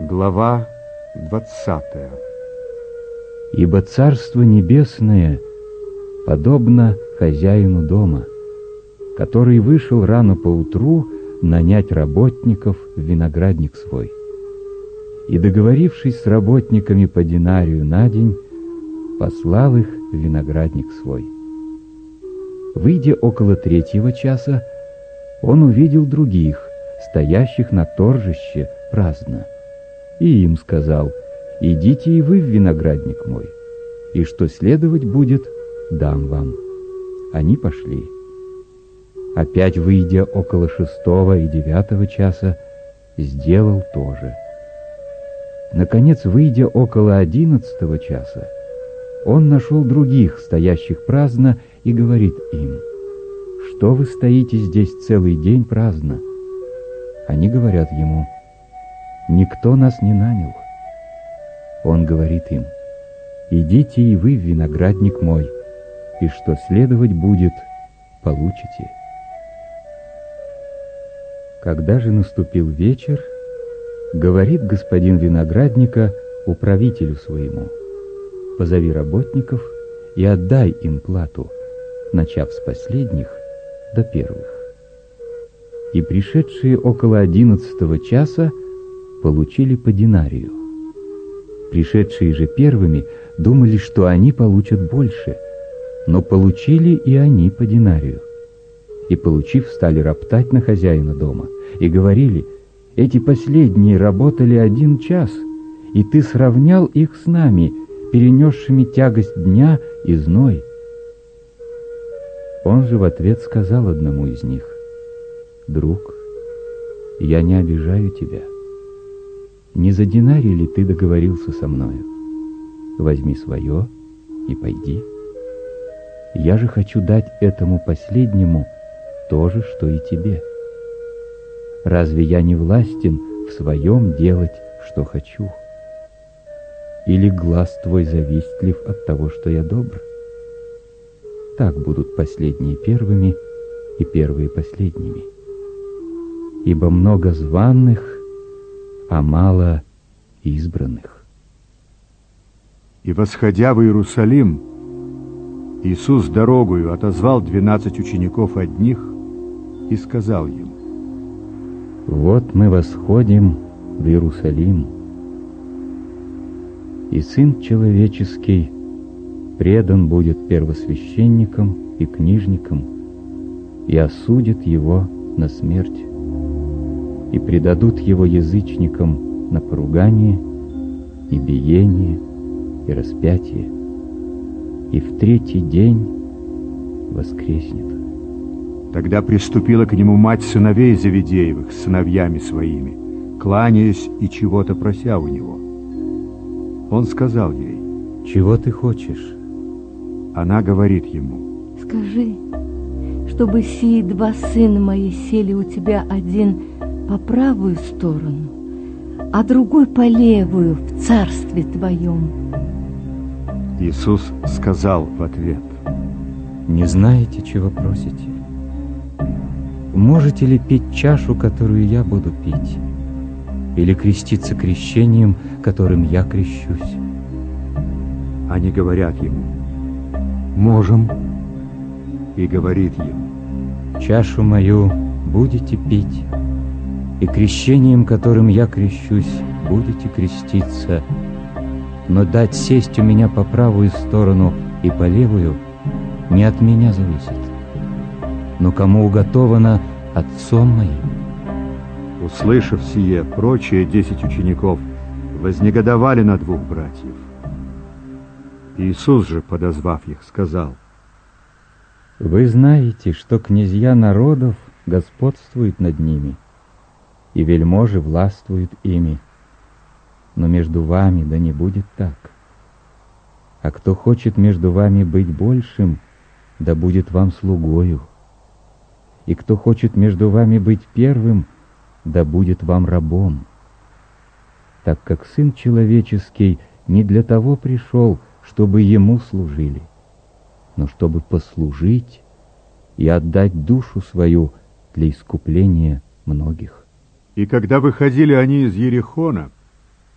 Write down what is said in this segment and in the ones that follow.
Глава 20. Ибо Царство Небесное подобно хозяину дома, который вышел рано поутру нанять работников в виноградник свой. И, договорившись с работниками по динарию на день, послал их в виноградник свой. Выйдя около 3-го часа, он увидел других, стоящих на торжище праздно, и им сказал: «Идите и вы в виноградник мой, и что следовать будет, дам вам». Они пошли. Опять, выйдя около 6-го и 9-го часа, сделал то же. Наконец, выйдя около 11-го часа, он нашел других, стоящих праздно, и говорит им: «Что вы стоите здесь целый день праздно?» Они говорят ему: «Никто нас не нанял». Он говорит им: «Идите и вы в виноградник мой, и что следовать будет, получите». Когда же наступил вечер, говорит господин виноградника управителю своему: «Позови работников и отдай им плату, начав с последних до первых». И пришедшие около 11-го часа получили по динарию. Пришедшие же первыми думали, что они получат больше, но получили и они по динарию. И, получив, стали роптать на хозяина дома и говорили: «Эти последние работали 1 час, и ты сравнял их с нами, перенесшими тягость дня и зной». Он же в ответ сказал одному из них: «Друг, я не обижаю тебя. Не за динарий ли ты договорился со мною? Возьми свое и пойди. Я же хочу дать этому последнему то же, что и тебе. Разве я не властен в своем делать, что хочу? Или глаз твой завистлив от того, что я добр? Так будут последние первыми и первые последними. Ибо много званых, а мало избранных». И, восходя в Иерусалим, Иисус дорогою отозвал 12 учеников одних и сказал им: «Вот мы восходим в Иерусалим, и Сын Человеческий предан будет первосвященникам и книжникам, и осудят его на смерть, и предадут его язычникам на поругание, и биение, и распятие, и в 3-й день воскреснет». Тогда приступила к нему мать сыновей Зеведеевых с сыновьями своими, кланяясь и чего-то прося у него. Он сказал ей: «Чего ты хочешь?» Она говорит ему: «Скажи, чтобы сии 2 сына мои сели у тебя, один по правую сторону, а другой по левую в царстве твоем». Иисус сказал в ответ: «Не знаете, чего просите? Можете ли пить чашу, которую я буду пить, или креститься крещением, которым я крещусь?» Они говорят ему: «Можем». И говорит им: «Чашу мою будете пить, и крещением, которым я крещусь, будете креститься, но дать сесть у меня по правую сторону и по левую не от меня зависит, но кому уготовано Отцом моим». Услышав сие, прочие 10 учеников вознегодовали на 2 братьев. Иисус же, подозвав их, сказал: «Вы знаете, что князья народов господствуют над ними, и вельможи властвуют ими. Но между вами да не будет так. А кто хочет между вами быть большим, да будет вам слугою. И кто хочет между вами быть первым, да будет вам рабом. Так как Сын Человеческий не для того пришел, чтобы Ему служили, но чтобы послужить и отдать душу свою для искупления многих». И когда выходили они из Иерихона,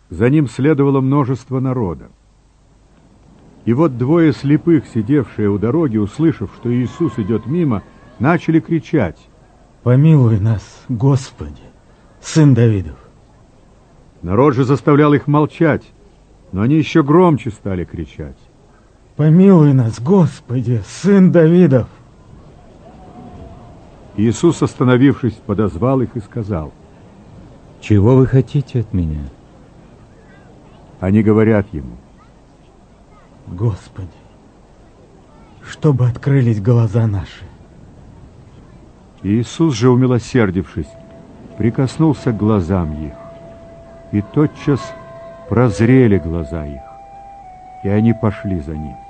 За ним следовало множество народа. И вот двое слепых, сидевшие у дороги, услышав, что Иисус идет мимо, начали кричать: «Помилуй нас, Господи, Сын Давидов!» Народ же заставлял их молчать, но они еще громче стали кричать: «Помилуй нас, Господи, Сын Давидов!» Иисус, остановившись, подозвал их и сказал: «Чего вы хотите от меня?» Они говорят ему: «Господи, чтобы открылись глаза наши». Иисус же, умилосердившись, прикоснулся к глазам их, и тотчас прозрели глаза их, и они пошли за ним.